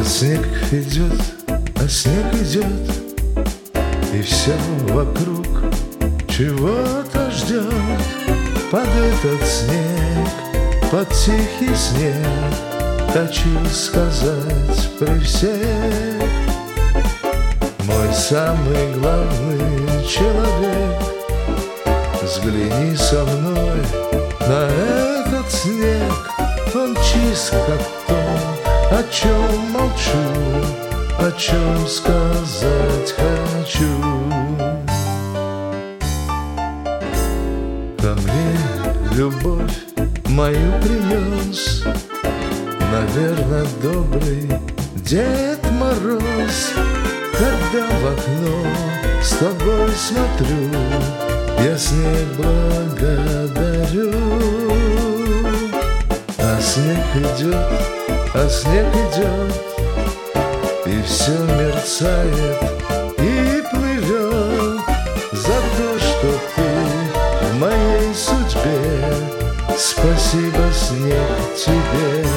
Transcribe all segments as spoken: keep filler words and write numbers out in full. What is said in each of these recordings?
снег идет, а снег идет, и все вокруг чего-то ждет. Под этот снег, под тихий снег хочу сказать при всех: мой самый главный человек, взгляни со мной на этот снег. Он чист, как то, о чем молчу, о чем сказать хочу. Ко мне любовь мою принес, наверно, добрый Дед Мороз. Когда в окно с тобой смотрю, я снег благодарю. А снег идет, а снег идет, и все мерцает и плывет. За то, что ты в моей судьбе, спасибо, снег, тебе.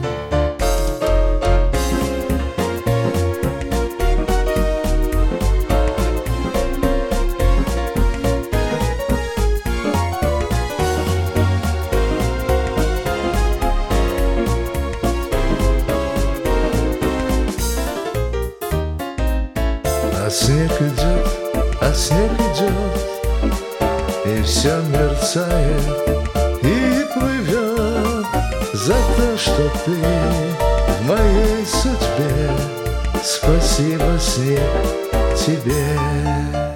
А снег идет, а снег идет, и все мерцает и плывет. За то, что ты в моей судьбе, спасибо, снег, тебе.